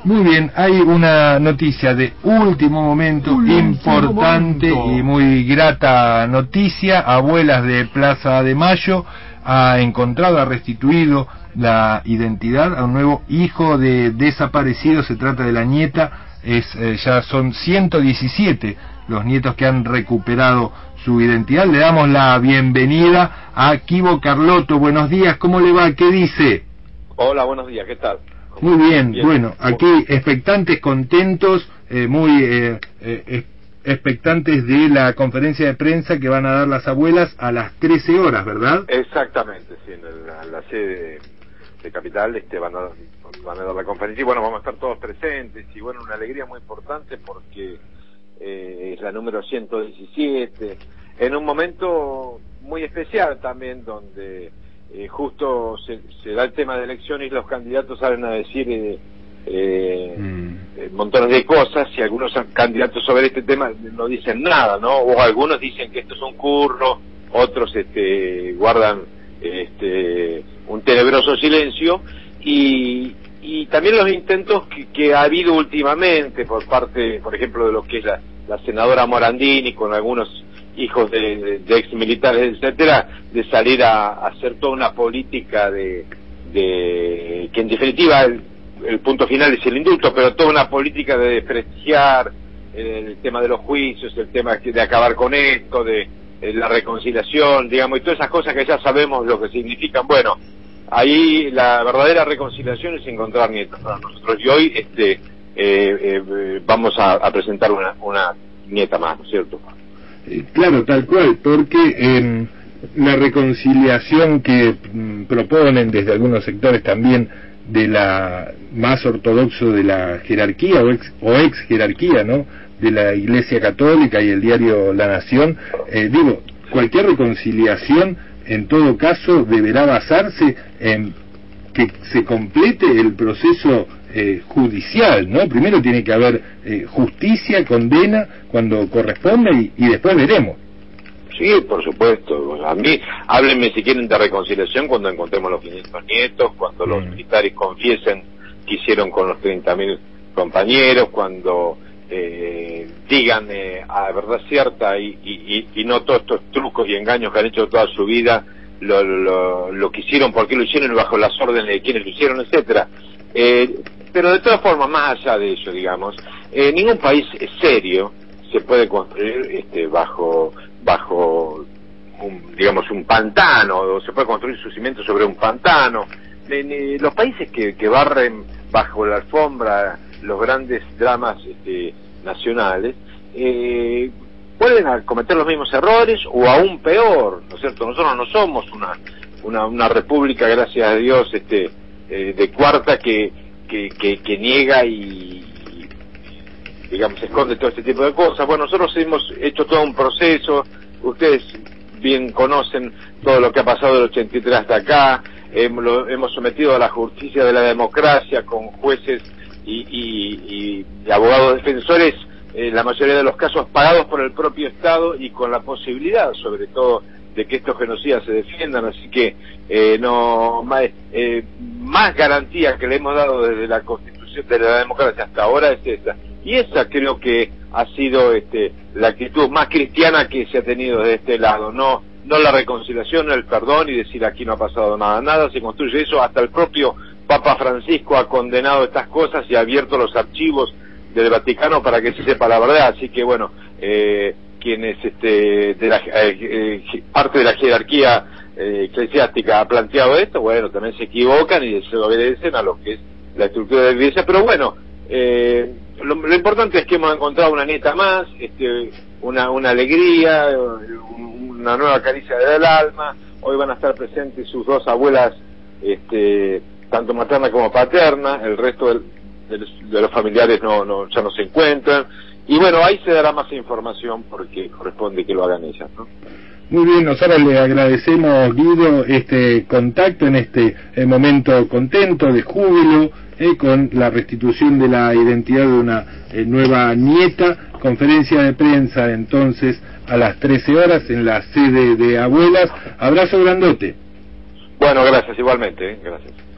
Muy bien, hay una noticia de último momento, importante y muy grata noticia. Abuelas de Plaza de Mayo ha encontrado, ha restituido la identidad a un nuevo hijo de desaparecido. Se trata de la nieta, ya son 117 los nietos que han recuperado su identidad. Le damos la bienvenida a Quivo Carlotto. Buenos días, ¿cómo le va? ¿Qué dice? Hola, buenos días, ¿qué tal? Muy bien, bueno, aquí expectantes, contentos, muy expectantes de la conferencia de prensa que van a dar las abuelas a las 13 horas, ¿verdad? Exactamente, sí, en la sede de Capital van a dar la conferencia y bueno, vamos a estar todos presentes y bueno, una alegría muy importante porque es la número 117, en un momento muy especial también donde justo se da el tema de elecciones y los candidatos salen a decir montones de cosas y algunos candidatos sobre este tema no dicen nada, ¿no? O algunos dicen que esto es un curro, otros guardan un tenebroso silencio y también los intentos que ha habido últimamente por parte, por ejemplo, de lo que es la senadora Morandini con algunos hijos de ex militares, etcétera, de salir a hacer toda una política de que en definitiva el punto final es el indulto, pero toda una política de desprestigiar el tema de los juicios, el tema de acabar con esto, de la reconciliación, digamos, y todas esas cosas que ya sabemos lo que significan. Bueno, ahí la verdadera reconciliación es encontrar nietos para nosotros y hoy vamos a presentar una nieta más, ¿no es cierto? Claro, tal cual, porque la reconciliación que proponen desde algunos sectores también de la más ortodoxo de la jerarquía o ex jerarquía, ¿no?, de la Iglesia Católica y el diario La Nación, cualquier reconciliación en todo caso deberá basarse en que se complete el proceso judicial, ¿no? Primero tiene que haber justicia, condena cuando corresponda y después veremos. Sí, por supuesto. A mí, háblenme si quieren de reconciliación cuando encontremos los 500 nietos, cuando los militares confiesen que hicieron con los 30.000 compañeros, cuando digan a verdad cierta y no todos estos trucos y engaños que han hecho toda su vida, lo que hicieron, por qué lo hicieron y bajo las órdenes de quienes lo hicieron, etcétera. Pero de todas formas, más allá de eso, digamos, ningún país serio se puede construir bajo un pantano, o se puede construir sus cimientos sobre un pantano. Los países que barren bajo la alfombra los grandes dramas nacionales pueden cometer los mismos errores o aún peor, ¿no es cierto? Nosotros no somos una república, gracias a Dios, de cuarta que niega y digamos esconde todo este tipo de cosas. Bueno, nosotros hemos hecho todo un proceso, ustedes bien conocen todo lo que ha pasado del 83 hasta acá, hemos sometido a la justicia de la democracia con jueces y abogados defensores, la mayoría de los casos pagados por el propio Estado y con la posibilidad sobre todo de que estos genocidas se defiendan, así que más garantía que le hemos dado desde la Constitución de la democracia hasta ahora es esa, y esa creo que ha sido la actitud más cristiana que se ha tenido de este lado, no la reconciliación, el perdón y decir aquí no ha pasado nada se construye eso. Hasta el propio Papa Francisco ha condenado estas cosas y ha abierto los archivos del Vaticano para que se sepa la verdad, así que bueno, quienes parte de la jerarquía eclesiástica ha planteado esto, bueno, también se equivocan y se obedecen a lo que es la estructura de la Iglesia, pero bueno, lo importante es que hemos encontrado una nieta más, una alegría, una nueva caricia del alma. Hoy van a estar presentes sus dos abuelas, tanto materna como paterna, el resto de los familiares ya no se encuentran, y bueno, ahí se dará más información porque corresponde que lo hagan ellas, ¿no? Muy bien, nosotros le agradecemos, Guido, este contacto en este momento contento, de júbilo, con la restitución de la identidad de una nueva nieta. Conferencia de prensa entonces a las 13 horas en la sede de Abuelas. Abrazo grandote. Bueno, gracias igualmente, gracias.